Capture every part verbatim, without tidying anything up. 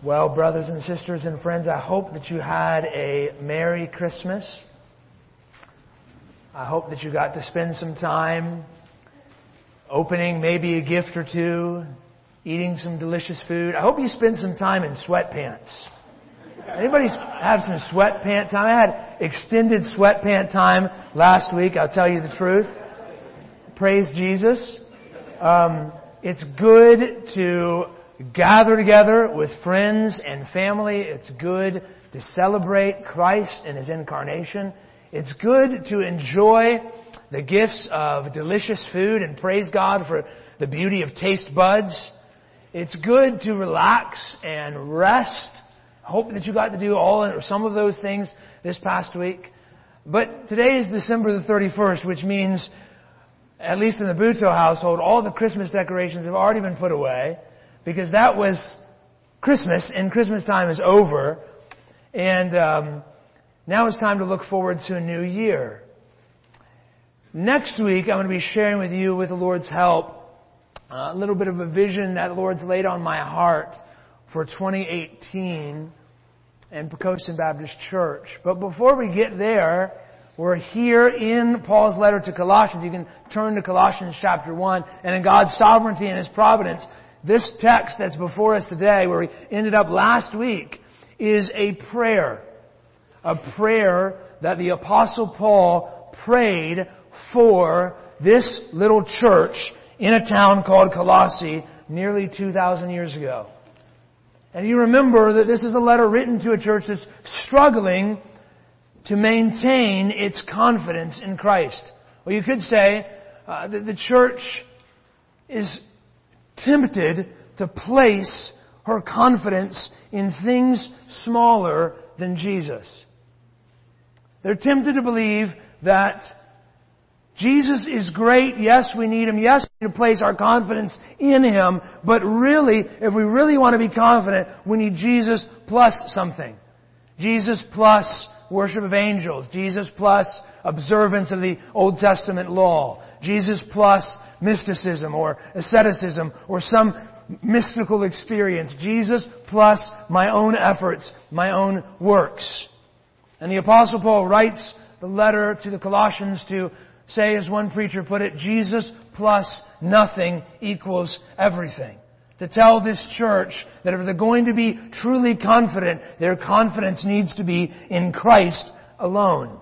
Well, brothers and sisters and friends, I hope that you had a Merry Christmas. I hope that you got to spend some time opening maybe a gift or two, eating some delicious food. I hope you spent some time in sweatpants. Anybody have some sweatpant time? I had extended sweatpant time last week, I'll tell you the truth. Praise Jesus. Um, it's good to gather together with friends and family. It's good to celebrate Christ and His incarnation. It's good to enjoy the gifts of delicious food and praise God for the beauty of taste buds. It's good to relax and rest. Hope that you got to do all or some of those things this past week. But today is December the thirty-first, which means, at least in the Buto household, all the Christmas decorations have already been put away, because that was Christmas, and Christmas time is over. And um, now it's time to look forward to a new year. Next week, I'm going to be sharing with you, with the Lord's help, a little bit of a vision that the Lord's laid on my heart for twenty eighteen and Poquoson Baptist Church. But before we get there, we're here in Paul's letter to Colossians. You can turn to Colossians chapter one. And in God's sovereignty and His providence, this text that's before us today, where we ended up last week, is a prayer. A prayer that the Apostle Paul prayed for this little church in a town called Colossae nearly two thousand years ago. And you remember that this is a letter written to a church that's struggling to maintain its confidence in Christ. Well, you could say uh, that the church is tempted to place her confidence in things smaller than Jesus. They're tempted to believe that Jesus is great. Yes, we need Him. Yes, we need to place our confidence in Him. But really, if we really want to be confident, we need Jesus plus something. Jesus plus worship of angels. Jesus plus observance of the Old Testament law. Jesus plus mysticism or asceticism or some mystical experience. Jesus plus my own efforts, my own works. And the Apostle Paul writes the letter to the Colossians to say, as one preacher put it, Jesus plus nothing equals everything. To tell this church that if they're going to be truly confident, their confidence needs to be in Christ alone.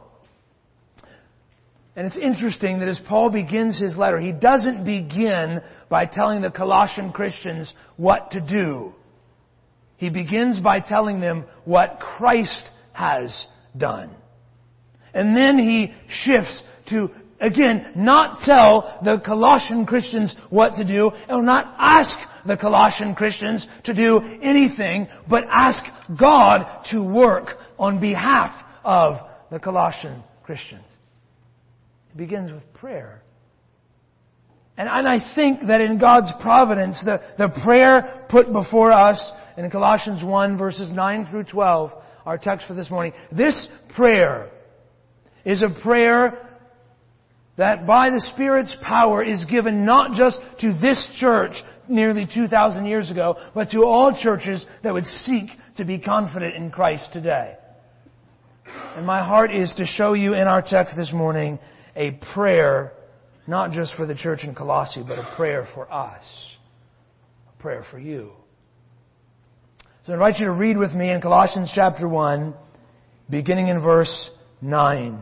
And it's interesting that as Paul begins his letter, he doesn't begin by telling the Colossian Christians what to do. He begins by telling them what Christ has done. And then he shifts to, again, not tell the Colossian Christians what to do, and not ask the Colossian Christians to do anything, but ask God to work on behalf of the Colossian Christians. It begins with prayer. And, and I think that in God's providence, the, the prayer put before us in Colossians one, verses nine through twelve, our text for this morning, this prayer is a prayer that by the Spirit's power is given not just to this church nearly two thousand years ago, but to all churches that would seek to be confident in Christ today. And my heart is to show you in our text this morning a prayer, not just for the church in Colossae, but a prayer for us. A prayer for you. So I invite you to read with me in Colossians chapter one, beginning in verse nine.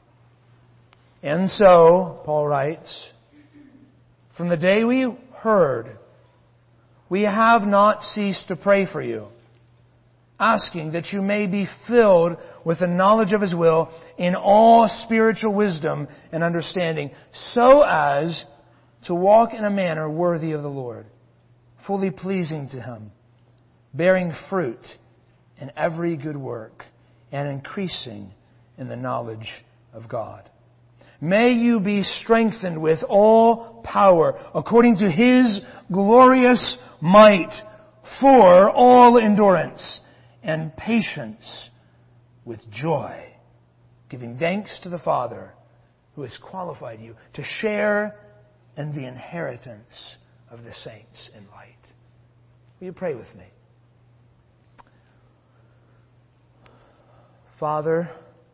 And so, Paul writes, from the day we heard, we have not ceased to pray for you, asking that you may be filled with the knowledge of His will in all spiritual wisdom and understanding, so as to walk in a manner worthy of the Lord, fully pleasing to Him, bearing fruit in every good work and increasing in the knowledge of God. May you be strengthened with all power according to His glorious might for all endurance and patience with joy, giving thanks to the Father who has qualified you to share in the inheritance of the saints in light. Will you pray with me? Father,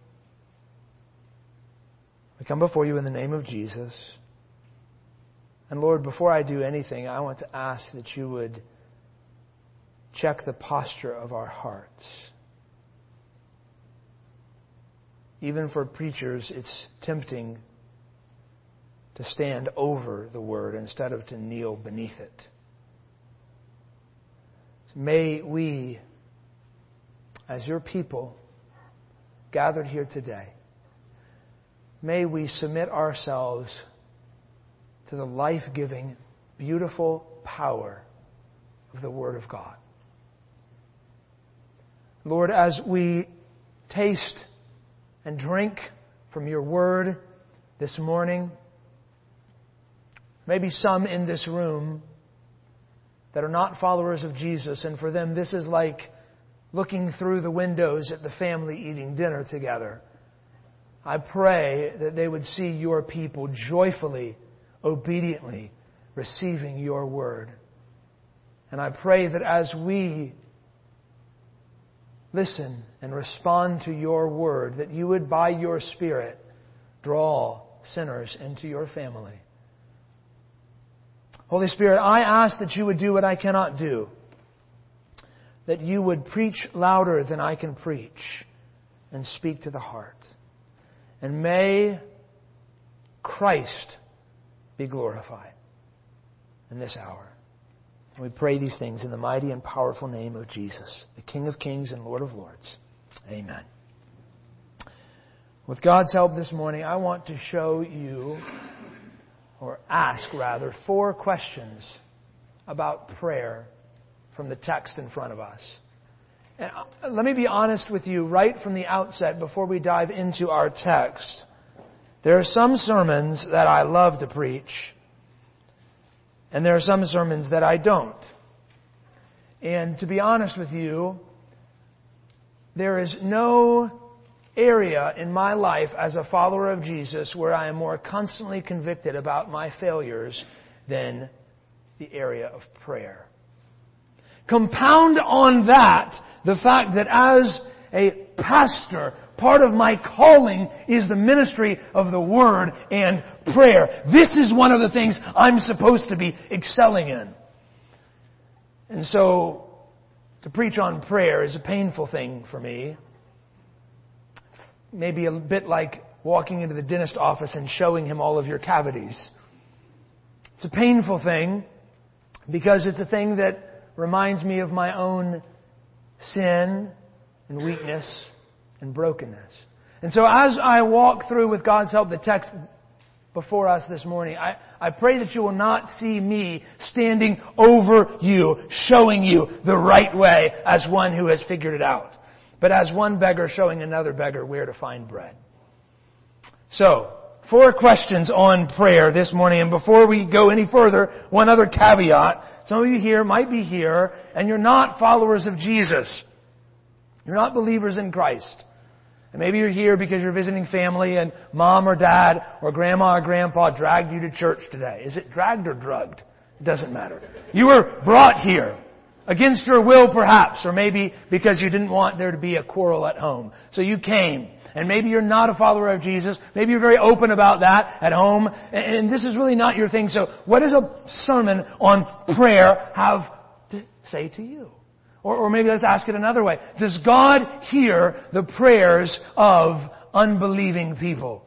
we come before you in the name of Jesus. And Lord, before I do anything, I want to ask that you would check the posture of our hearts. Even for preachers, it's tempting to stand over the Word instead of to kneel beneath it. May we, as your people gathered here today, may we submit ourselves to the life-giving, beautiful power of the Word of God. Lord, as we taste and drink from your Word this morning, maybe some in this room that are not followers of Jesus, and for them this is like looking through the windows at the family eating dinner together. I pray that they would see your people joyfully, obediently receiving your Word. And I pray that as we listen and respond to your Word, that you would, by your Spirit, draw sinners into your family. Holy Spirit, I ask that you would do what I cannot do. That you would preach louder than I can preach and speak to the heart. And may Christ be glorified in this hour. And we pray these things in the mighty and powerful name of Jesus, the King of Kings and Lord of Lords. Amen. With God's help this morning, I want to show you, or ask rather, four questions about prayer from the text in front of us. And let me be honest with you right from the outset before we dive into our text. There are some sermons that I love to preach, and there are some sermons that I don't. And to be honest with you, there is no area in my life as a follower of Jesus where I am more constantly convicted about my failures than the area of prayer. Compound on that the fact that as a pastor, part of my calling is the ministry of the Word and prayer. This is one of the things I'm supposed to be excelling in. And so, to preach on prayer is a painful thing for me. Maybe a bit like walking into the dentist office and showing him all of your cavities. It's a painful thing because it's a thing that reminds me of my own sin and weakness and brokenness. And so as I walk through, with God's help, the text before us this morning, I, I pray that you will not see me standing over you, showing you the right way as one who has figured it out, but as one beggar showing another beggar where to find bread. So, four questions on prayer this morning. And before we go any further, one other caveat. Some of you here might be here and you're not followers of Jesus. You're not believers in Christ. And maybe you're here because you're visiting family and mom or dad or grandma or grandpa dragged you to church today. Is it dragged or drugged? It doesn't matter. You were brought here. Against your will, perhaps, or maybe because you didn't want there to be a quarrel at home. So you came. And maybe you're not a follower of Jesus. Maybe you're very open about that at home. And this is really not your thing. So what does a sermon on prayer have to say to you? Or, or maybe let's ask it another way. Does God hear the prayers of unbelieving people?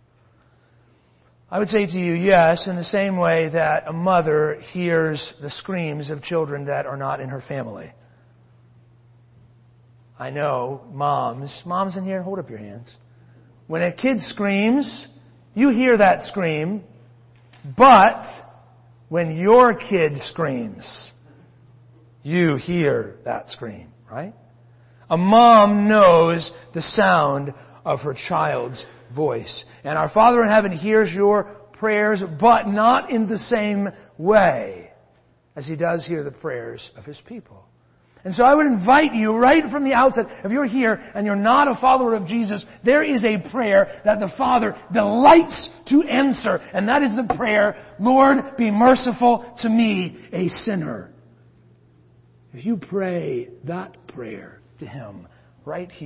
I would say to you, yes, in the same way that a mother hears the screams of children that are not in her family. I know moms, moms in here, hold up your hands. When a kid screams, you hear that scream, but when your kid screams, you hear that scream, right? A mom knows the sound of her child's voice. And our Father in heaven hears your prayers, but not in the same way as He does hear the prayers of His people. And so I would invite you right from the outset, if you're here and you're not a follower of Jesus, there is a prayer that the Father delights to answer. And that is the prayer, Lord, be merciful to me, a sinner. If you pray that prayer to Him right here,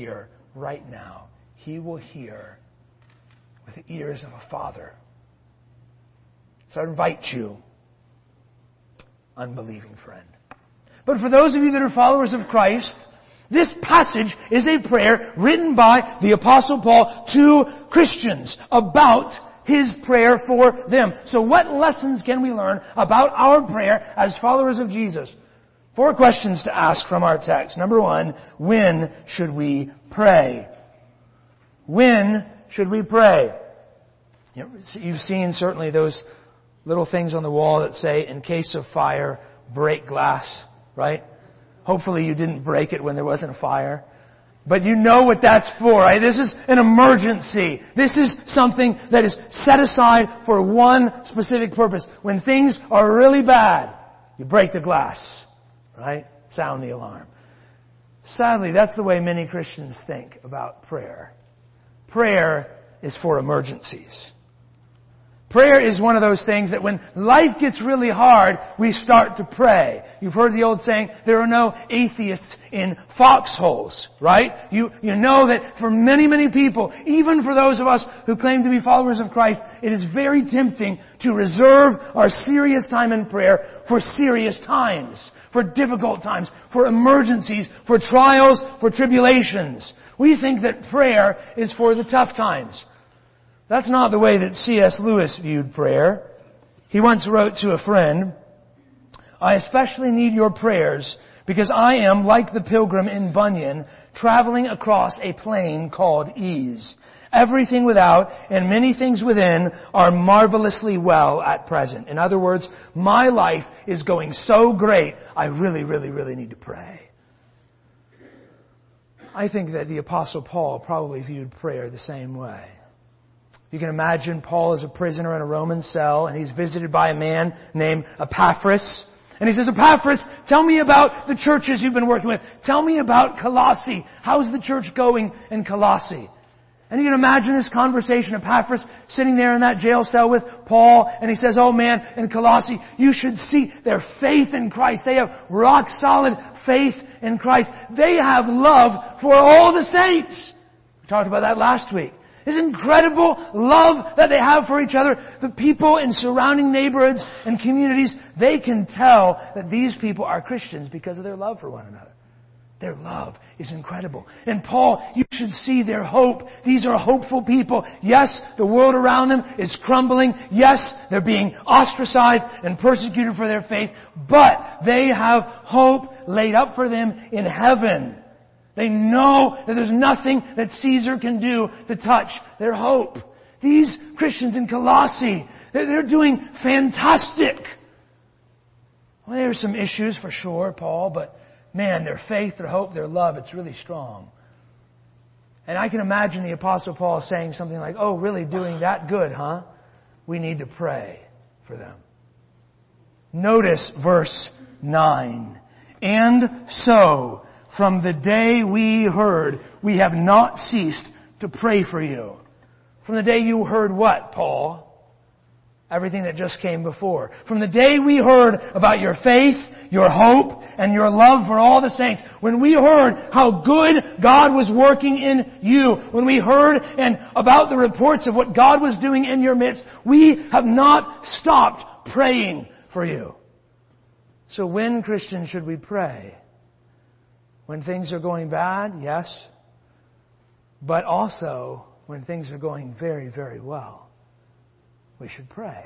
right now, He will hear with the ears of a father. So I invite you, unbelieving friend. But for those of you that are followers of Christ, this passage is a prayer written by the Apostle Paul to Christians about his prayer for them. So what lessons can we learn about our prayer as followers of Jesus? Four questions to ask from our text. Number one, when should we pray? When should we pray? You've seen certainly those little things on the wall that say, in case of fire, break glass, right? Hopefully you didn't break it when there wasn't a fire. But you know what that's for, right? This is an emergency. This is something that is set aside for one specific purpose. When things are really bad, you break the glass, right? Sound the alarm. Sadly, that's the way many Christians think about prayer. Prayer is for emergencies. Prayer is one of those things that when life gets really hard, we start to pray. You've heard the old saying, there are no atheists in foxholes, right? You, you know that for many, many people, even for those of us who claim to be followers of Christ, it is very tempting to reserve our serious time in prayer for serious times, for difficult times, for emergencies, for trials, for tribulations. We think that prayer is for the tough times. That's not the way that C S Lewis viewed prayer. He once wrote to a friend, I especially need your prayers because I am, like the pilgrim in Bunyan, traveling across a plain called ease. Everything without and many things within are marvelously well at present. In other words, my life is going so great, I really, really, really need to pray. I think that the Apostle Paul probably viewed prayer the same way. You can imagine Paul is a prisoner in a Roman cell, and he's visited by a man named Epaphras. And he says, Epaphras, tell me about the churches you've been working with. Tell me about Colossae. How's the church going in Colossae? And you can imagine this conversation. Epaphras sitting there in that jail cell with Paul, and he says, oh man, in Colossae, you should see their faith in Christ. They have rock solid faith in Christ. They have love for all the saints. We talked about that last week. This incredible love that they have for each other. The people in surrounding neighborhoods and communities, they can tell that these people are Christians because of their love for one another. Their love is incredible. And Paul, you should see their hope. These are hopeful people. Yes, the world around them is crumbling. Yes, they're being ostracized and persecuted for their faith. But they have hope laid up for them in heaven. They know that there's nothing that Caesar can do to touch their hope. These Christians in Colossae, they're doing fantastic. Well, there's some issues for sure, Paul, but man, their faith, their hope, their love, it's really strong. And I can imagine the Apostle Paul saying something like, oh, really doing that good, huh? We need to pray for them. Notice verse nine. And so, from the day we heard, we have not ceased to pray for you. From the day you heard what, Paul? Everything that just came before. From the day we heard about your faith, your hope, and your love for all the saints. When we heard how good God was working in you. When we heard and about the reports of what God was doing in your midst. We have not stopped praying for you. So when, Christians, should we pray? When things are going bad, yes. But also when things are going very, very well, we should pray.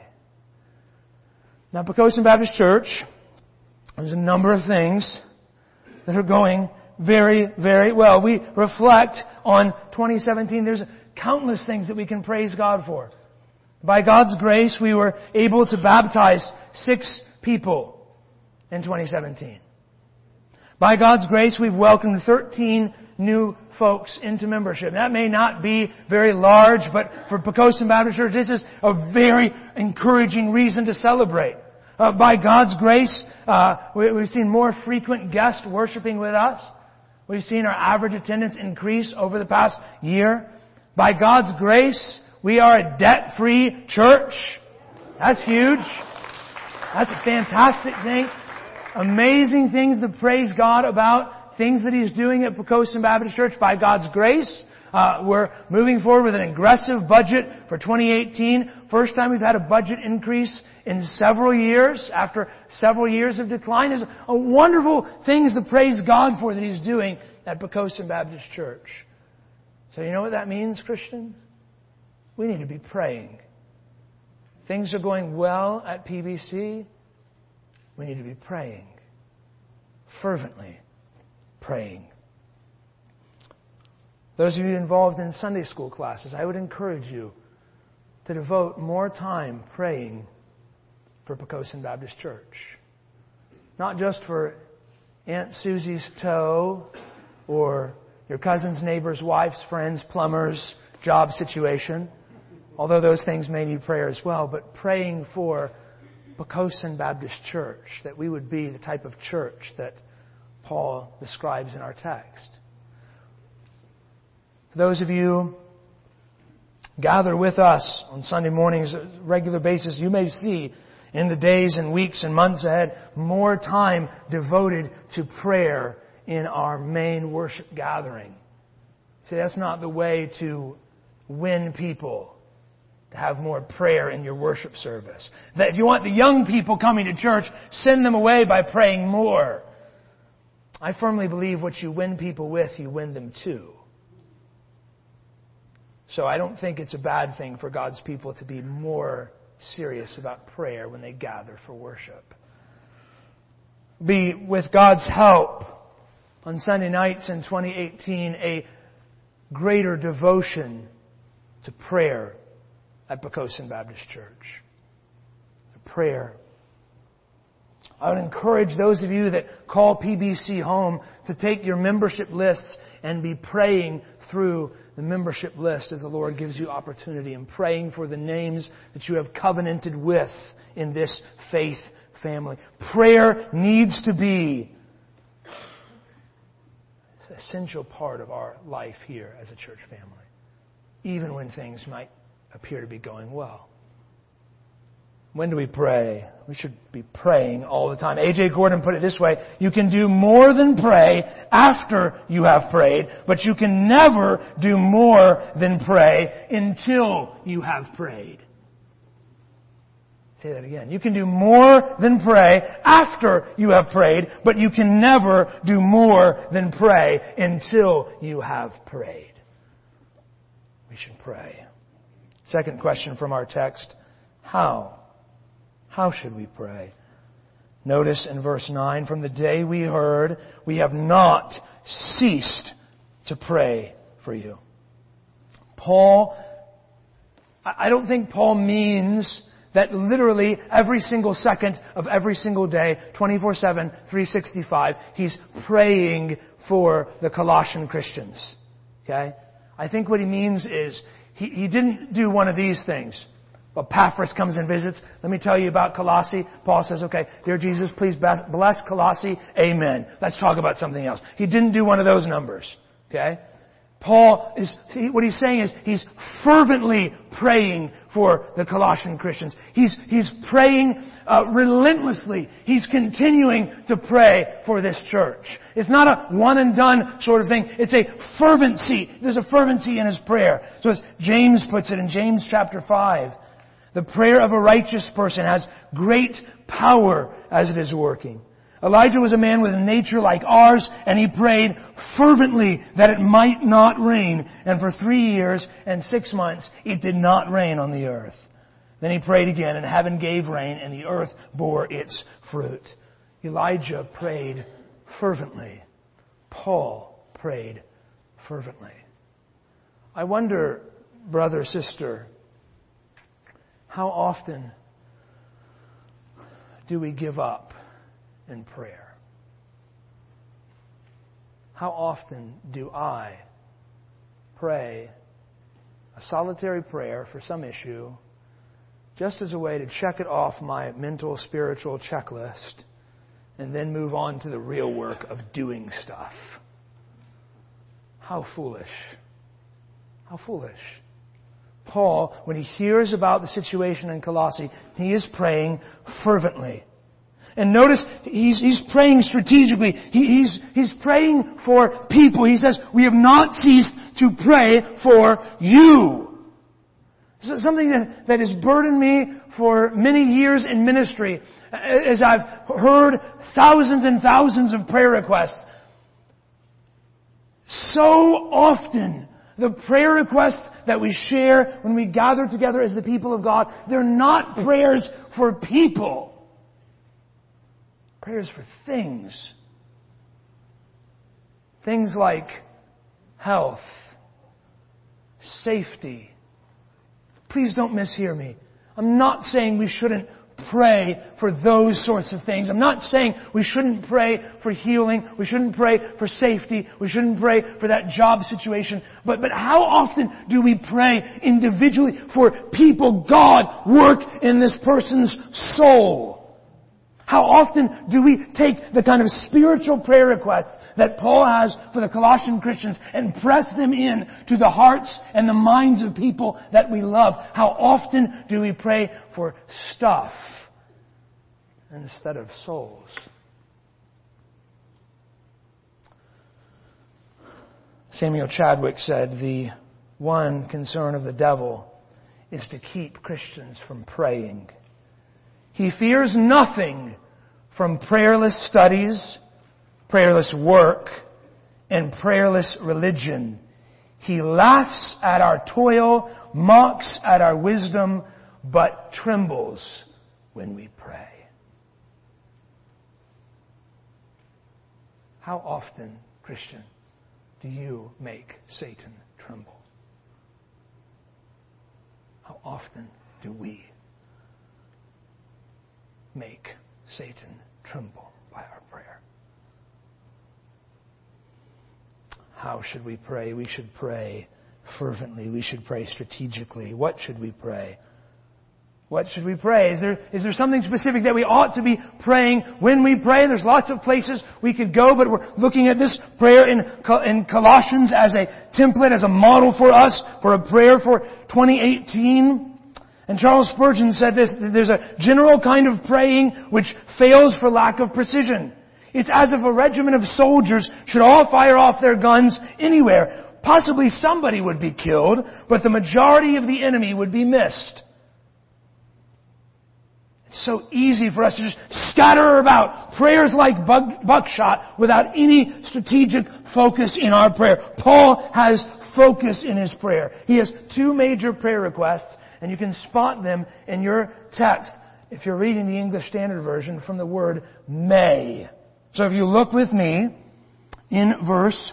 Now, at Poquoson Baptist Church, there's a number of things that are going very, very well. We reflect on twenty seventeen. There's countless things that we can praise God for. By God's grace, we were able to baptize six people in twenty seventeen. By God's grace, we've welcomed thirteen new folks into membership. That may not be very large, but for Poquoson Baptist Church, this is a very encouraging reason to celebrate. Uh, by God's grace, uh, we, we've seen more frequent guests worshiping with us. We've seen our average attendance increase over the past year. By God's grace, we are a debt-free church. That's huge. That's a fantastic thing. Amazing things to praise God about. things that He's doing at Poquoson Baptist Church by God's grace. Uh, we're moving forward with an aggressive budget for twenty eighteen. First time we've had a budget increase in several years, after several years of decline. There's a wonderful things to praise God for that He's doing at Poquoson Baptist Church. So you know what that means, Christian? We need to be praying. Things are going well at P B C. We need to be praying. Fervently praying. Those of you involved in Sunday school classes, I would encourage you to devote more time praying for Poquoson Baptist Church. Not just for Aunt Susie's toe or your cousin's neighbor's wife's friend's plumber's job situation, although those things may need prayer as well, but praying for Poquoson Baptist Church, that we would be the type of church that Paul describes in our text. For those of you gather with us on Sunday mornings on a regular basis, you may see in the days and weeks and months ahead more time devoted to prayer in our main worship gathering. See, that's not the way to win people, to have more prayer in your worship service. That if you want the young people coming to church, send them away by praying more. I firmly believe what you win people with, you win them to. So I don't think it's a bad thing for God's people to be more serious about prayer when they gather for worship. Be, with God's help, on Sunday nights in twenty eighteen, a greater devotion to prayer at Poquoson Baptist Church. Prayer. I would encourage those of you that call P B C home to take your membership lists and be praying through the membership list as the Lord gives you opportunity, and praying for the names that you have covenanted with in this faith family. Prayer needs to be an essential part of our life here as a church family, even when things might appear to be going well. When do we pray? We should be praying all the time. A J Gordon put it this way: you can do more than pray after you have prayed, but you can never do more than pray until you have prayed. Say that again. You can do more than pray after you have prayed, but you can never do more than pray until you have prayed. We should pray. Second question from our text: how? How should we pray? Notice in verse nine, from the day we heard, we have not ceased to pray for you. Paul, I don't think Paul means that literally every single second of every single day, twenty-four seven, three sixty-five, he's praying for the Colossian Christians. Okay? I think what he means is, he, he didn't do one of these things. Epaphras comes and visits. Let me tell you about Colossae. Paul says, okay, dear Jesus, please bless Colossae. Amen. Let's talk about something else. He didn't do one of those numbers. Okay? Paul is, what he's saying is, he's fervently praying for the Colossian Christians. He's, he's praying uh, relentlessly. He's continuing to pray for this church. It's not a one and done sort of thing. It's a fervency. There's a fervency in his prayer. So as James puts it in James chapter five, the prayer of a righteous person has great power as it is working. Elijah was a man with a nature like ours, and he prayed fervently that it might not rain. And for three years and six months, it did not rain on the earth. Then he prayed again, and heaven gave rain, and the earth bore its fruit. Elijah prayed fervently. Paul prayed fervently. I wonder, brother, sister, how often do we give up in prayer? How often do I pray a solitary prayer for some issue just as a way to check it off my mental, spiritual checklist and then move on to the real work of doing stuff? How foolish. How foolish. Paul, when he hears about the situation in Colossae, he is praying fervently. And notice, he's, he's praying strategically. He, he's, he's praying for people. He says, we have not ceased to pray for you. So something that, that has burdened me for many years in ministry, as I've heard thousands and thousands of prayer requests. So often, the prayer requests that we share when we gather together as the people of God, they're not prayers for people. Prayers for things. Things like health, safety. Please don't mishear me. I'm not saying we shouldn't pray for those sorts of things. I'm not saying we shouldn't pray for healing. We shouldn't pray for safety. We shouldn't pray for that job situation. But, but how often do we pray individually for people? God, work in this person's soul. How often do we take the kind of spiritual prayer requests that Paul has for the Colossian Christians and press them in to the hearts and the minds of people that we love? How often do we pray for stuff instead of souls? Samuel Chadwick said, the one concern of the devil is to keep Christians from praying. He fears nothing from prayerless studies, prayerless work, and prayerless religion. He laughs at our toil, mocks at our wisdom, but trembles when we pray. How often, Christian, do you make Satan tremble? How often do we make Satan tremble by our prayer? How should we pray? We should pray fervently. We should pray strategically. What should we pray? What should we pray? Is there, is there something specific that we ought to be praying when we pray? There's lots of places we could go, but we're looking at this prayer in, in Colossians as a template, as a model for us, for a prayer for twenty eighteen. And Charles Spurgeon said this, there's a general kind of praying which fails for lack of precision. It's as if a regiment of soldiers should all fire off their guns anywhere. Possibly somebody would be killed, but the majority of the enemy would be missed. It's so easy for us to just scatter about prayers like buck, buckshot without any strategic focus in our prayer. Paul has focus in his prayer. He has two major prayer requests, and you can spot them in your text if you're reading the English Standard Version from the word may. So if you look with me in verse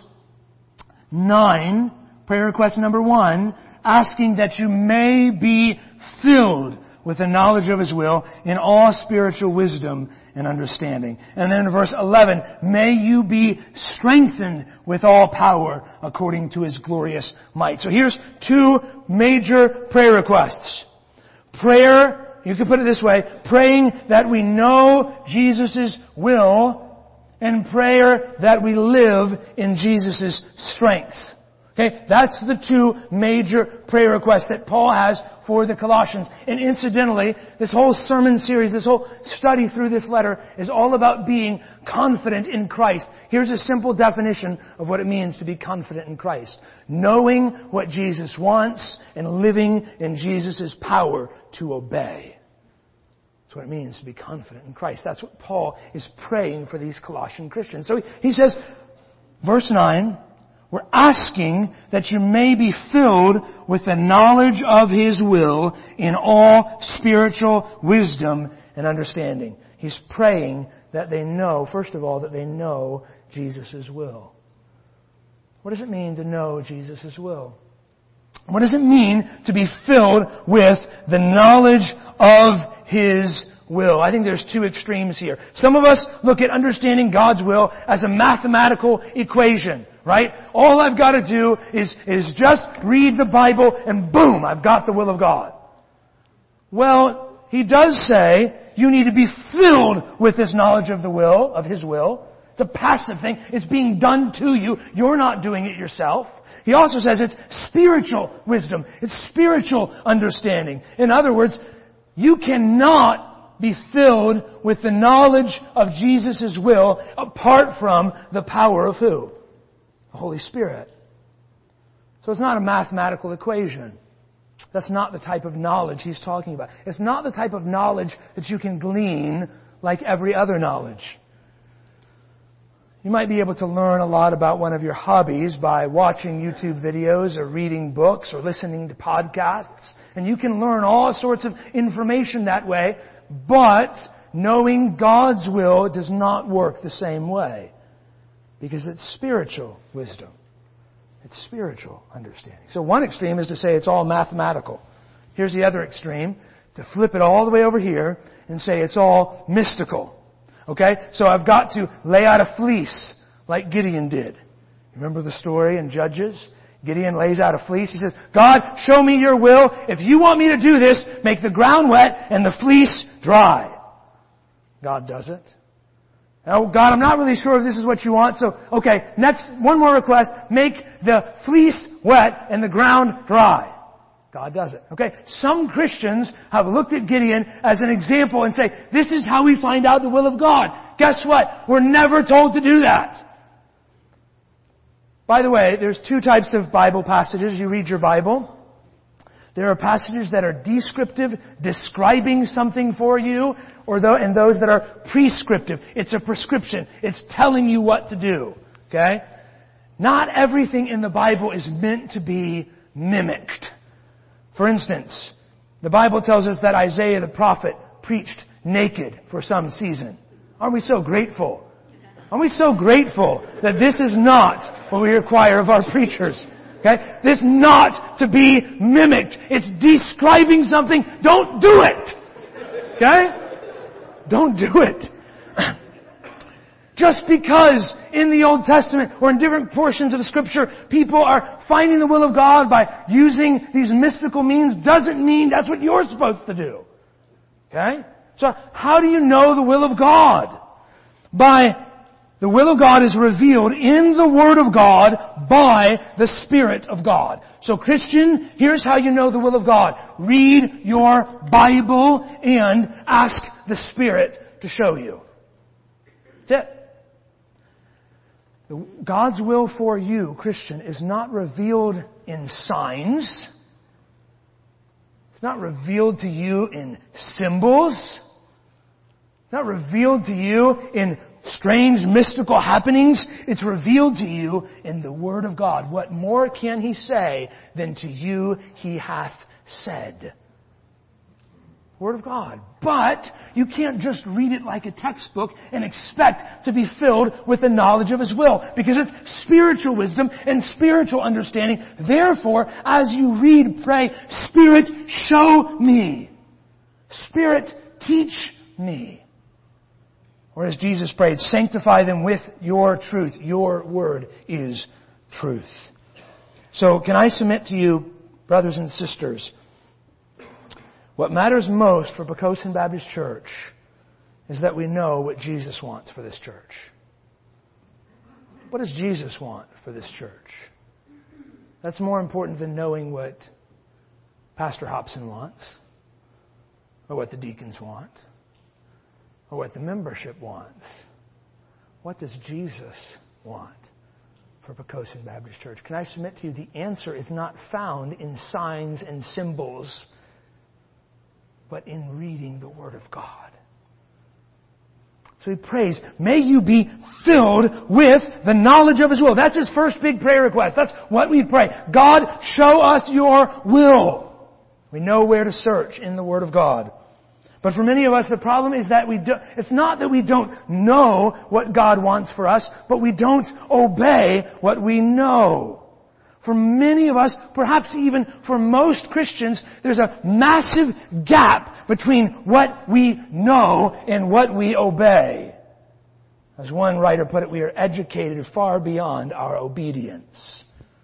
nine, prayer request number one, asking that you may be filled with the knowledge of His will in all spiritual wisdom and understanding. And then in verse eleven, may you be strengthened with all power according to His glorious might. So here's two major prayer requests. Prayer, you can put it this way, praying that we know Jesus' will, and prayer that we live in Jesus' strength. Okay, that's the two major prayer requests that Paul has for the Colossians. And incidentally, this whole sermon series, this whole study through this letter is all about being confident in Christ. Here's a simple definition of what it means to be confident in Christ. Knowing what Jesus wants and living in Jesus' power to obey. That's what it means to be confident in Christ. That's what Paul is praying for these Colossian Christians. So he says, verse nine, we're asking that you may be filled with the knowledge of His will in all spiritual wisdom and understanding. He's praying that they know, first of all, that they know Jesus' will. What does it mean to know Jesus' will? What does it mean to be filled with the knowledge of His will? I think there's two extremes here. Some of us look at understanding God's will as a mathematical equation, right? All I've got to do is, is just read the Bible and boom, I've got the will of God. Well, He does say you need to be filled with this knowledge of the will, of His will. It's a passive thing. It's being done to you. You're not doing it yourself. He also says it's spiritual wisdom. It's spiritual understanding. In other words, you cannot be filled with the knowledge of Jesus' will apart from the power of who? The Holy Spirit. So it's not a mathematical equation. That's not the type of knowledge he's talking about. It's not the type of knowledge that you can glean like every other knowledge. You might be able to learn a lot about one of your hobbies by watching YouTube videos or reading books or listening to podcasts. And you can learn all sorts of information that way. But knowing God's will does not work the same way. Because it's spiritual wisdom. It's spiritual understanding. So one extreme is to say it's all mathematical. Here's the other extreme. To flip it all the way over here and say it's all mystical. Okay? So I've got to lay out a fleece like Gideon did. Remember the story in Judges? Gideon lays out a fleece. He says, God, show me your will. If you want me to do this, make the ground wet and the fleece dry. God does it. Oh, God, I'm not really sure if this is what you want. So, okay, next, one more request. Make the fleece wet and the ground dry. God does it. Okay? Some Christians have looked at Gideon as an example and say, this is how we find out the will of God. Guess what? We're never told to do that. By the way, there's two types of Bible passages. You read your Bible. There are passages that are descriptive, describing something for you, or th- and those that are prescriptive. It's a prescription. It's telling you what to do. Okay? Not everything in the Bible is meant to be mimicked. For instance, the Bible tells us that Isaiah the prophet preached naked for some season. Aren't we so grateful? Aren't we so grateful that this is not what we require of our preachers? Okay? This is not to be mimicked. It's describing something. Don't do it. Okay? Don't do it. Just because in the Old Testament or in different portions of Scripture people are finding the will of God by using these mystical means doesn't mean that's what you're supposed to do. Okay? So how do you know the will of God? By the will of God is revealed in the Word of God by the Spirit of God. So Christian, here's how you know the will of God. Read your Bible and ask the Spirit to show you. That's it. God's will for you, Christian, is not revealed in signs. It's not revealed to you in symbols. It's not revealed to you in strange mystical happenings. It's revealed to you in the Word of God. What more can He say than to you He hath said? Word of God. But you can't just read it like a textbook and expect to be filled with the knowledge of His will. Because it's spiritual wisdom and spiritual understanding. Therefore, as you read, pray, Spirit, show me. Spirit, teach me. Or as Jesus prayed, sanctify them with your truth. Your word is truth. So can I submit to you, brothers and sisters, what matters most for Poquoson Baptist Church is that we know what Jesus wants for this church. What does Jesus want for this church? That's more important than knowing what Pastor Hobson wants, or what the deacons want, or what the membership wants. What does Jesus want for Poquoson Baptist Church? Can I submit to you, the answer is not found in signs and symbols, but in reading the Word of God. So he prays, may you be filled with the knowledge of His will. That's his first big prayer request. That's what we pray. God, show us your will. We know where to search in the Word of God. But for many of us, the problem is that we do, it's not that we don't know what God wants for us, but we don't obey what we know. For many of us, perhaps even for most Christians, there's a massive gap between what we know and what we obey. As one writer put it, we are educated far beyond our obedience.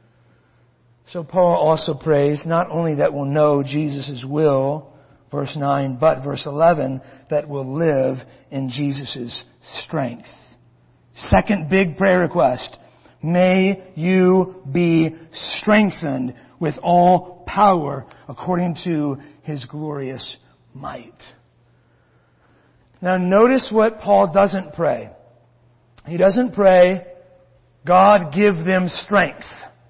So Paul also prays not only that we'll know Jesus' will, verse nine, but verse eleven, that we'll live in Jesus' strength. Second big prayer request. May you be strengthened with all power according to His glorious might. Now notice what Paul doesn't pray. He doesn't pray, God give them strength.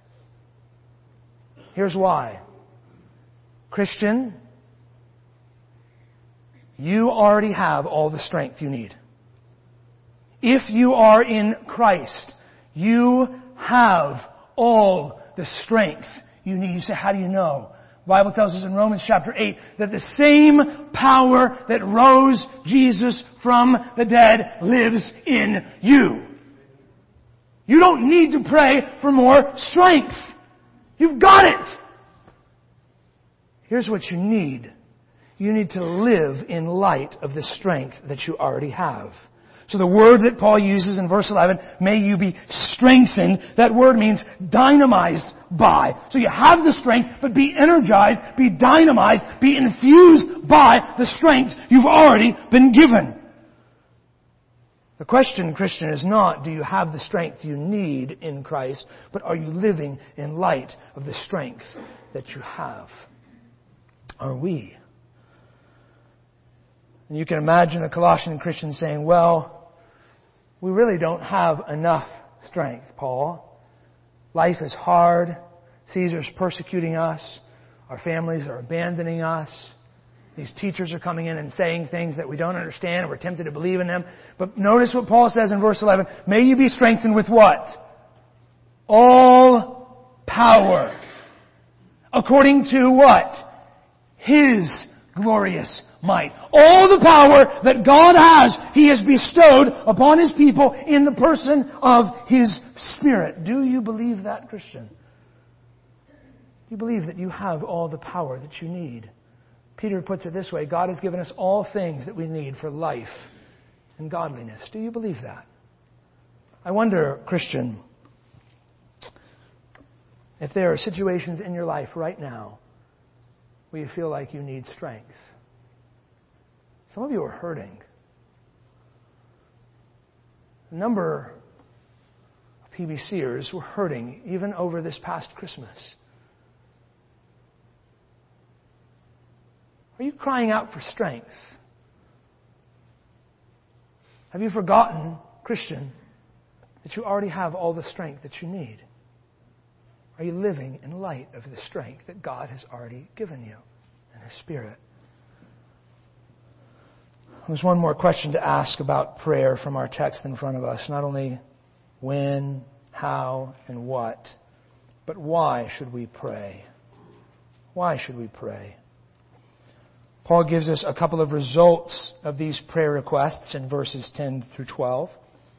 Here's why. Christian, you already have all the strength you need. If you are in Christ, you have all the strength you need. You say, how do you know? The Bible tells us in Romans chapter eight that the same power that rose Jesus from the dead lives in you. You don't need to pray for more strength. You've got it. Here's what you need. You need to live in light of the strength that you already have. So the word that Paul uses in verse eleven, may you be strengthened, that word means dynamized by. So you have the strength, but be energized, be dynamized, be infused by the strength you've already been given. The question, Christian, is not, do you have the strength you need in Christ, but are you living in light of the strength that you have? Are we? And you can imagine a Colossian Christian saying, well, we really don't have enough strength, Paul. Life is hard. Caesar's persecuting us. Our families are abandoning us. These teachers are coming in and saying things that we don't understand, and we're tempted to believe in them. But notice what Paul says in verse eleven. May you be strengthened with what? All power. According to what? His glorious might. All the power that God has, He has bestowed upon His people in the person of His Spirit. Do you believe that, Christian? Do you believe that you have all the power that you need? Peter puts it this way, God has given us all things that we need for life and godliness. Do you believe that? I wonder, Christian, if there are situations in your life right now where you feel like you need strength. Some of you are hurting. A number of P B Cers were hurting even over this past Christmas. Are you crying out for strength? Have you forgotten, Christian, that you already have all the strength that you need? Are you living in light of the strength that God has already given you in His Spirit? There's one more question to ask about prayer from our text in front of us. Not only when, how, and what, but why should we pray? Why should we pray? Paul gives us a couple of results of these prayer requests in verses ten through twelve.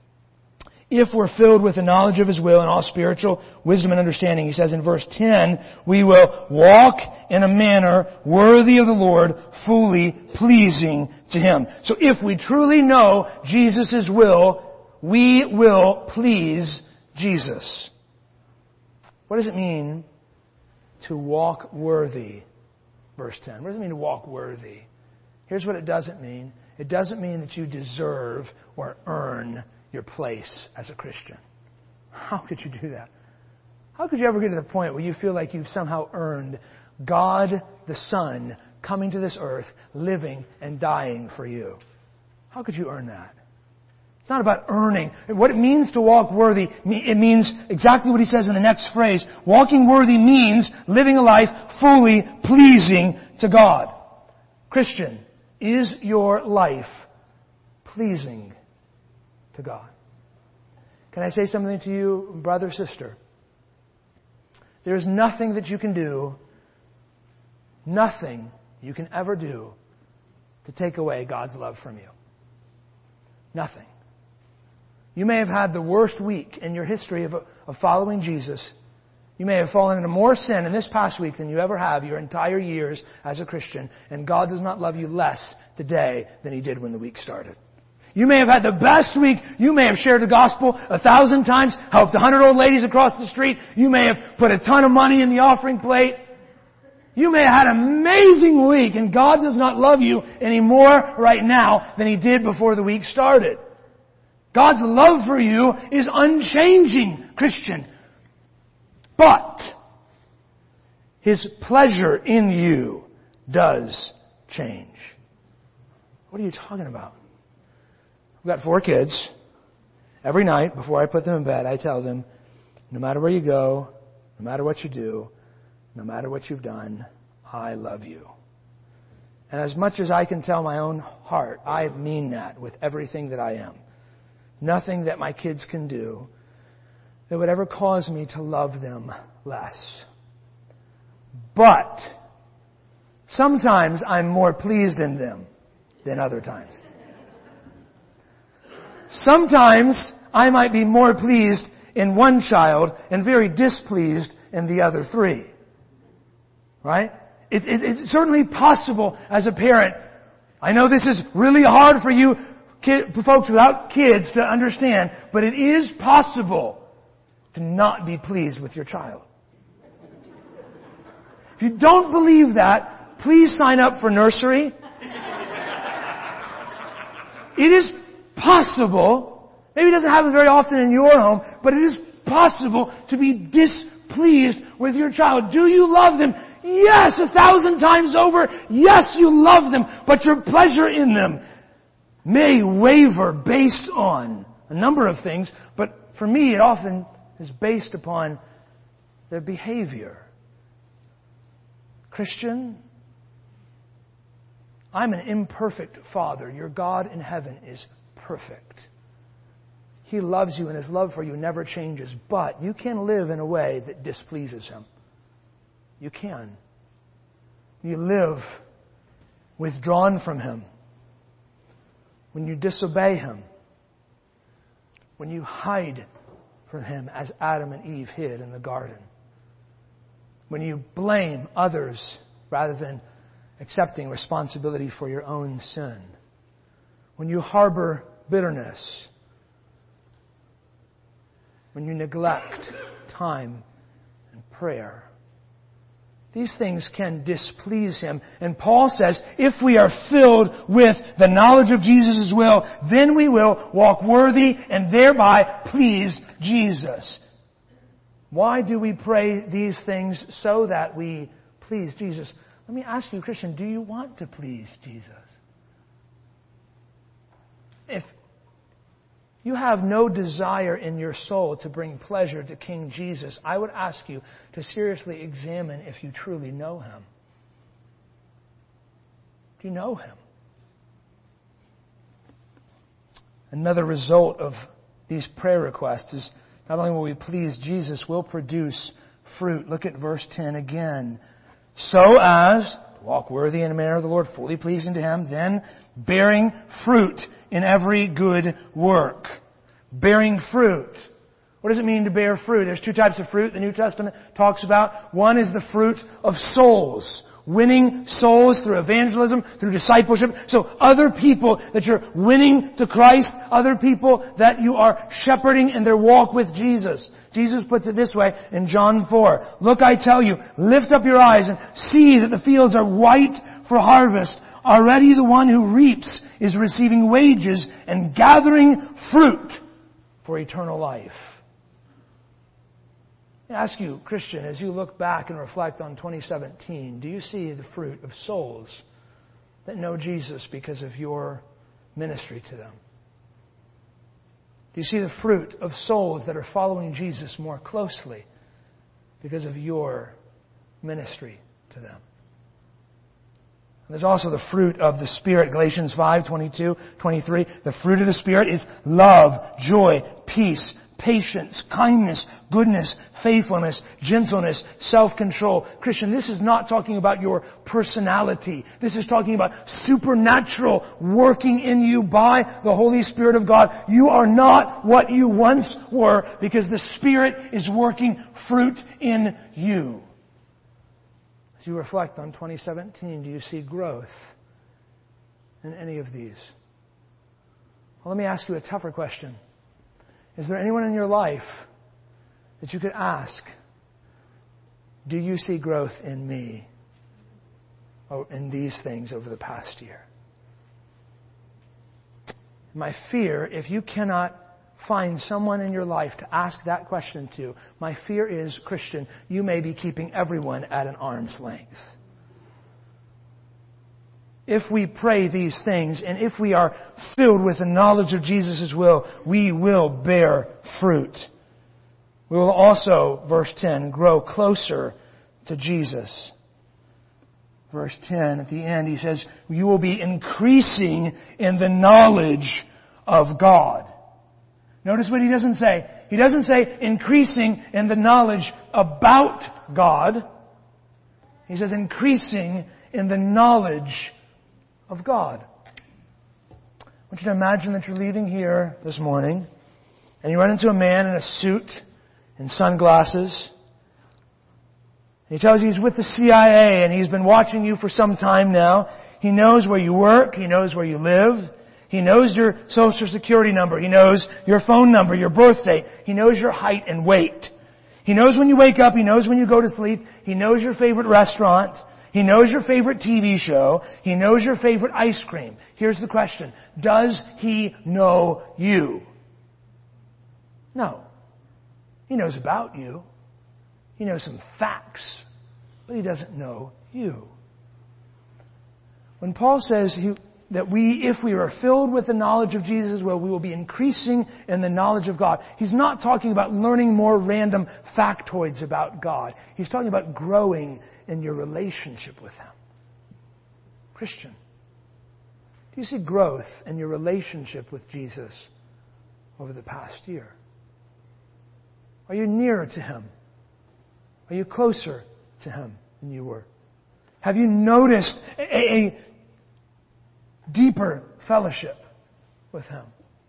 If we're filled with the knowledge of His will and all spiritual wisdom and understanding, he says in verse ten, we will walk in a manner worthy of the Lord, fully pleasing to Him. So if we truly know Jesus' will, we will please Jesus. What does it mean to walk worthy? Verse ten. What does it mean to walk worthy? Here's what it doesn't mean. It doesn't mean that you deserve or earn your place as a Christian. How could you do that? How could you ever get to the point where you feel like you've somehow earned God the Son coming to this earth, living and dying for you? How could you earn that? It's not about earning. What it means to walk worthy, it means exactly what he says in the next phrase. Walking worthy means living a life fully pleasing to God. Christian, is your life pleasing to God? Can I say something to you, brother, sister? There's nothing that you can do, nothing you can ever do to take away God's love from you. Nothing. You may have had the worst week in your history of, of following Jesus. You may have fallen into more sin in this past week than you ever have your entire years as a Christian. And God does not love you less today than He did when the week started. You may have had the best week. You may have shared the gospel a thousand times, helped a hundred old ladies across the street. You may have put a ton of money in the offering plate. You may have had an amazing week, and God does not love you any more right now than He did before the week started. God's love for you is unchanging, Christian. But His pleasure in you does change. What are you talking about? I've got four kids. Every night before I put them in bed, I tell them, no matter where you go, no matter what you do, no matter what you've done, I love you. And as much as I can tell my own heart, I mean that with everything that I am. Nothing that my kids can do that would ever cause me to love them less. But sometimes I'm more pleased in them than other times. Sometimes I might be more pleased in one child and very displeased in the other three. Right? It's, it's, it's certainly possible as a parent. I know this is really hard for you kid, folks without kids to understand, but it is possible to not be pleased with your child. If you don't believe that, please sign up for nursery. It is possible, maybe it doesn't happen very often in your home, but it is possible to be displeased with your child. Do you love them? Yes, a thousand times over. Yes, you love them, but your pleasure in them may waver based on a number of things, but for me it often is based upon their behavior. Christian, I'm an imperfect father. Your God in heaven is perfect. He loves you and His love for you never changes, but you can live in a way that displeases Him. You can. You live withdrawn from Him. When you disobey Him. When you hide from Him as Adam and Eve hid in the garden. When you blame others rather than accepting responsibility for your own sin. When you harbor bitterness. When you neglect time and prayer. These things can displease Him. And Paul says, if we are filled with the knowledge of Jesus' will, then we will walk worthy and thereby please Jesus. Why do we pray these things? So that we please Jesus. Let me ask you, Christian, do you want to please Jesus? If you have no desire in your soul to bring pleasure to King Jesus, I would ask you to seriously examine if you truly know Him. Do you know Him? Another result of these prayer requests is not only will we please Jesus, we'll produce fruit. Look at verse ten again. So as to walk worthy in the manner of the Lord, fully pleasing to Him, then bearing fruit in every good work. Bearing fruit. What does it mean to bear fruit? There's two types of fruit the New Testament talks about. One is the fruit of souls. Winning souls through evangelism, through discipleship. So other people that you're winning to Christ, other people that you are shepherding in their walk with Jesus. Jesus puts it this way in John four. Look, I tell you, lift up your eyes and see that the fields are white for harvest. Already the one who reaps is receiving wages and gathering fruit for eternal life. I ask you, Christian, as you look back and reflect on twenty seventeen, do you see the fruit of souls that know Jesus because of your ministry to them? Do you see the fruit of souls that are following Jesus more closely because of your ministry to them? And there's also the fruit of the Spirit, Galatians five, twenty-two, twenty-three. The fruit of the Spirit is love, joy, peace, patience, kindness, goodness, faithfulness, gentleness, self-control. Christian, this is not talking about your personality. This is talking about supernatural working in you by the Holy Spirit of God. You are not what you once were because the Spirit is working fruit in you. As you reflect on twenty seventeen, do you see growth in any of these? Well, let me ask you a tougher question. Is there anyone in your life that you could ask, do you see growth in me or in these things over the past year? My fear, if you cannot find someone in your life to ask that question to, my fear is, Christian, you may be keeping everyone at an arm's length. if we pray these things, and if we are filled with the knowledge of Jesus' will, we will bear fruit. We will also, verse ten, grow closer to Jesus. Verse ten, at the end, he says, you will be increasing in the knowledge of God. Notice what he doesn't say. He doesn't say increasing in the knowledge about God. He says increasing in the knowledge of God. I want you to imagine that you're leaving here this morning and you run into a man in a suit and sunglasses. He tells you he's with the C I A and he's been watching you for some time now. He knows where you work. He knows where you live. He knows your social security number. He knows your phone number, your birthday. He knows your height and weight. He knows when you wake up. He knows when you go to sleep. He knows your favorite restaurant. He knows your favorite T V show. He knows your favorite ice cream. Here's the question. Does he know you? No. He knows about you. He knows some facts, but he doesn't know you. When Paul says he, that we, if we are filled with the knowledge of Jesus' will, we will be increasing in the knowledge of God, he's not talking about learning more random factoids about God. He's talking about growing in your relationship with Him. Christian, do you see growth in your relationship with Jesus over the past year? Are you nearer to Him? Are you closer to Him than you were? Have you noticed a, a deeper fellowship with Him?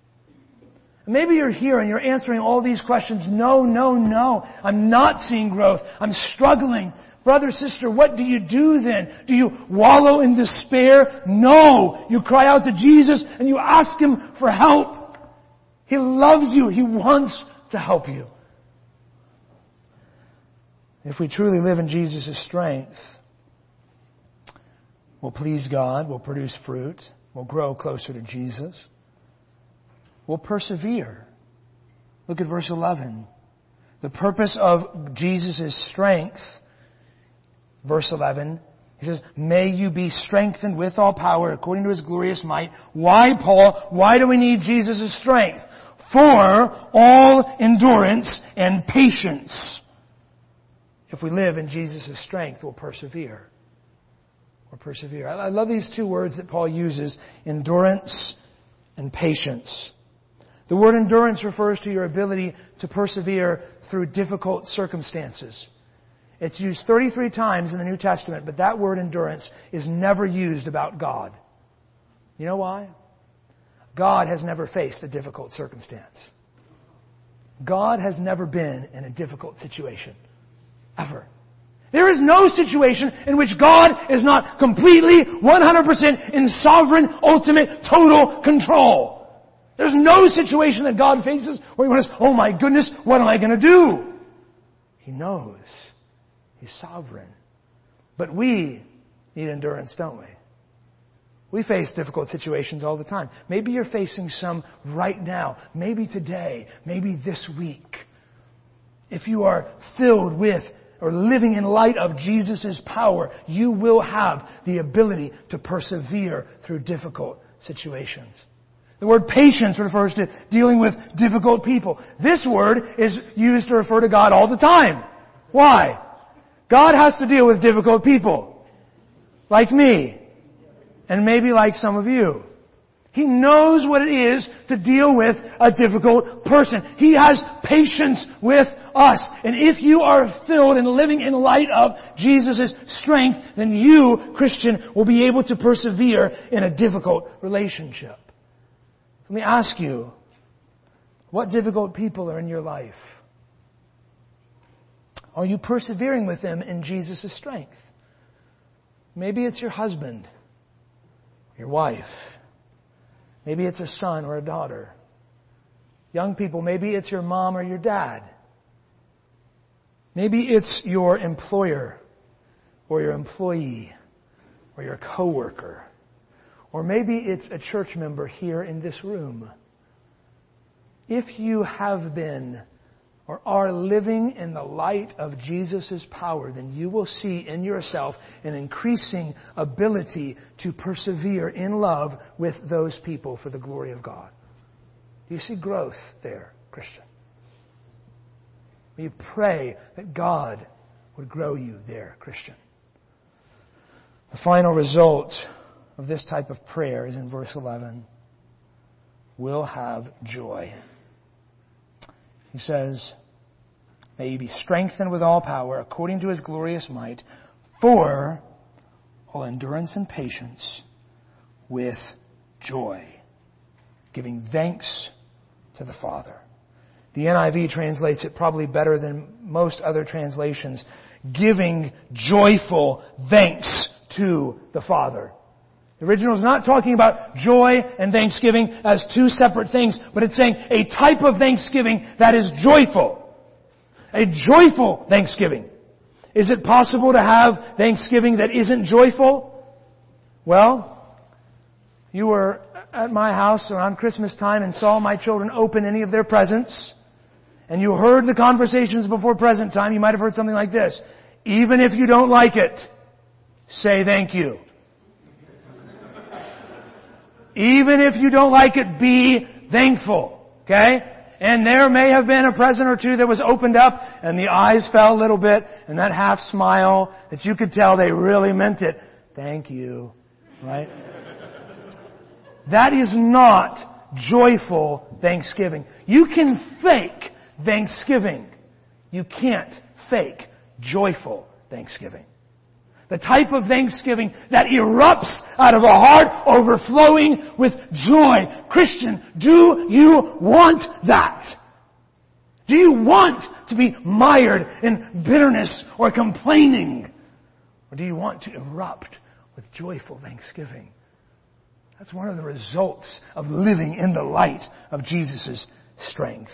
Maybe you're here and you're answering all these questions. No, no, no. I'm not seeing growth. I'm struggling. Brother, sister, what do you do then? Do you wallow in despair? No. You cry out to Jesus and you ask Him for help. He loves you. He wants to help you. If we truly live in Jesus' strength, we'll please God, we'll produce fruit, we'll grow closer to Jesus, we'll persevere. Look at verse eleven. The purpose of Jesus' strength, verse eleven, he says, may you be strengthened with all power according to His glorious might. Why, Paul? Why do we need Jesus' strength? For all endurance and patience. If we live in Jesus' strength, we'll persevere. We'll persevere. I love these two words that Paul uses, endurance and patience. The word endurance refers to your ability to persevere through difficult circumstances. It's used thirty-three times in the New Testament, but that word endurance is never used about God. You know why? God has never faced a difficult circumstance. God has never been in a difficult situation. Ever. There is no situation in which God is not completely, one hundred percent in sovereign, ultimate, total control. There's no situation that God faces where He wants, oh my goodness, what am I going to do? He knows. He's sovereign. But we need endurance, don't we? We face difficult situations all the time. Maybe you're facing some right now. Maybe today. Maybe this week. If you are filled with or living in light of Jesus' power, you will have the ability to persevere through difficult situations. The word patience refers to dealing with difficult people. This word is used to refer to God all the time. Why? God has to deal with difficult people. Like me. And maybe like some of you. He knows what it is to deal with a difficult person. He has patience with us. And if you are filled and living in light of Jesus' strength, then you, Christian, will be able to persevere in a difficult relationship. Let me ask you, what difficult people are in your life? Are you persevering with them in Jesus' strength? Maybe it's your husband, your wife. Maybe it's a son or a daughter. Young people, maybe it's your mom or your dad. Maybe it's your employer or your employee or your coworker. Or maybe it's a church member here in this room. If you have been or are living in the light of Jesus' power, then you will see in yourself an increasing ability to persevere in love with those people for the glory of God. Do you see growth there, Christian? Will you pray that God would grow you there, Christian? The final result of this type of prayer is in verse eleven. We'll have joy. He says, may you be strengthened with all power according to His glorious might for all endurance and patience with joy, giving thanks to the Father. The N I V translates it probably better than most other translations, giving joyful thanks to the Father. The original is not talking about joy and thanksgiving as two separate things, but it's saying a type of thanksgiving that is joyful. A joyful thanksgiving. Is it possible to have thanksgiving that isn't joyful? Well, you were at my house around Christmas time and saw my children open any of their presents, and you heard the conversations before present time. You might have heard something like this: even if you don't like it, say thank you. Even if you don't like it, be thankful. Okay? And there may have been a present or two that was opened up and the eyes fell a little bit and that half smile that you could tell they really meant it. Thank you. Right? That is not joyful thanksgiving. You can fake thanksgiving. You can't fake joyful thanksgiving. The type of thanksgiving that erupts out of a heart overflowing with joy. Christian, do you want that? Do you want to be mired in bitterness or complaining? Or do you want to erupt with joyful thanksgiving? That's one of the results of living in the light of Jesus' strength.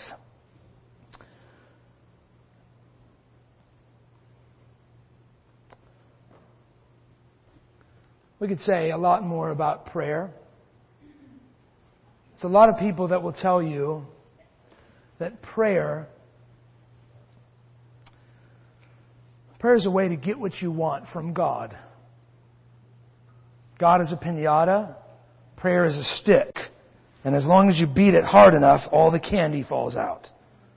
We could say a lot more about prayer. There's a lot of people that will tell you that prayer, prayer is a way to get what you want from God. God is a piñata. Prayer is a stick. And as long as you beat it hard enough, all the candy falls out.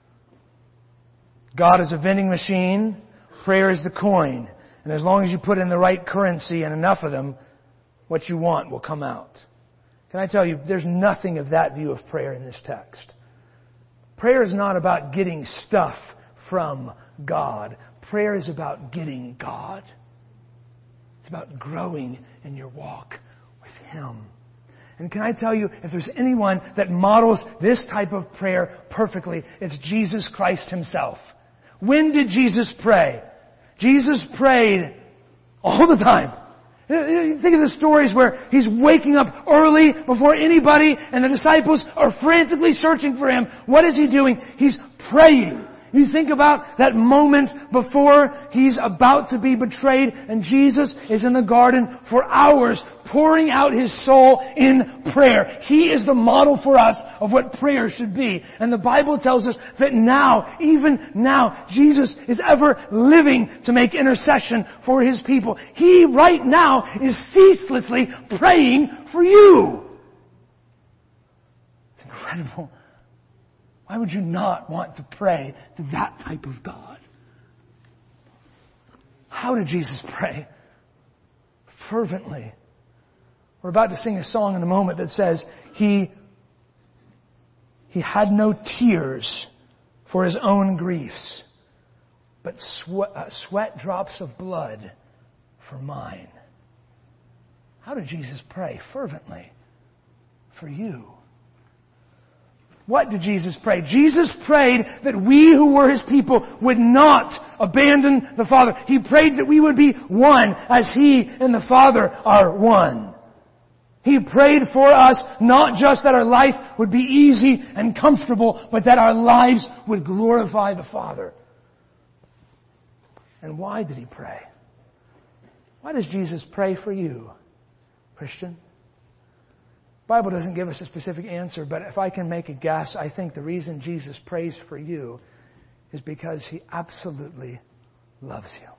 God is a vending machine. Prayer is the coin. And as long as you put in the right currency and enough of them, what you want will come out. Can I tell you, there's nothing of that view of prayer in this text. Prayer is not about getting stuff from God. Prayer is about getting God. It's about growing in your walk with Him. And can I tell you, if there's anyone that models this type of prayer perfectly, it's Jesus Christ Himself. When did Jesus pray? Jesus prayed all the time. You think of the stories where He's waking up early before anybody and the disciples are frantically searching for Him. What is He doing? He's praying. You think about that moment before He's about to be betrayed and Jesus is in the garden for hours pouring out His soul in prayer. He is the model for us of what prayer should be. And the Bible tells us that now, even now, Jesus is ever living to make intercession for His people. He right now is ceaselessly praying for you. It's incredible. Why would you not want to pray to that type of God? How did Jesus pray? Fervently. We're about to sing a song in a moment that says He, he had no tears for His own griefs, but sweat, uh, sweat drops of blood for mine. How did Jesus pray? Fervently. For you. What did Jesus pray? Jesus prayed that we who were His people would not abandon the Father. He prayed that we would be one as He and the Father are one. He prayed for us not just that our life would be easy and comfortable, but that our lives would glorify the Father. And why did He pray? Why does Jesus pray for you, Christian? The Bible doesn't give us a specific answer, but if I can make a guess, I think the reason Jesus prays for you is because He absolutely loves you.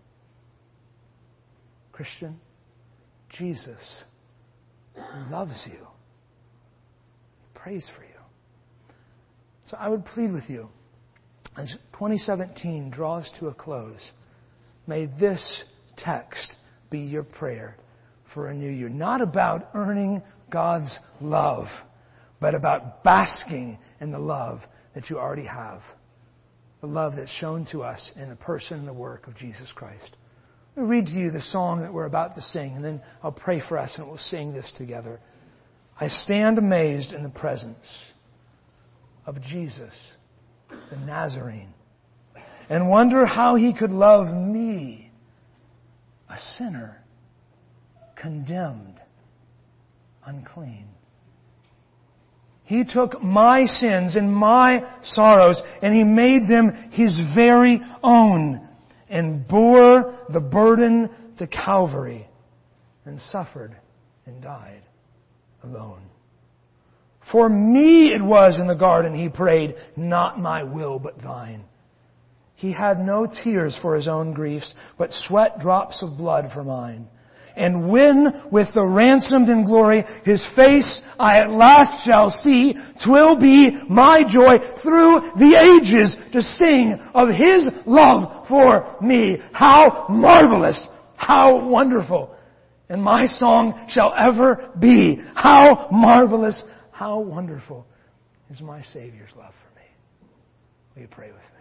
Christian, Jesus loves you. He prays for you. So I would plead with you, as twenty seventeen draws to a close, may this text be your prayer for a new year. Not about earning God's love, but about basking in the love that you already have. The love that's shown to us in the person and the work of Jesus Christ. I'll read to you the song that we're about to sing, and then I'll pray for us and we'll sing this together. I stand amazed in the presence of Jesus, the Nazarene, and wonder how He could love me, a sinner, condemned, unclean. He took my sins and my sorrows and He made them His very own and bore the burden to Calvary and suffered and died alone. For me it was in the garden He prayed, not my will but thine. He had no tears for His own griefs, but sweat drops of blood for mine. And when, with the ransomed in glory, His face I at last shall see, 'twill be my joy through the ages to sing of His love for me. How marvelous! How wonderful! And my song shall ever be, how marvelous, how wonderful is my Savior's love for me. Will you pray with me?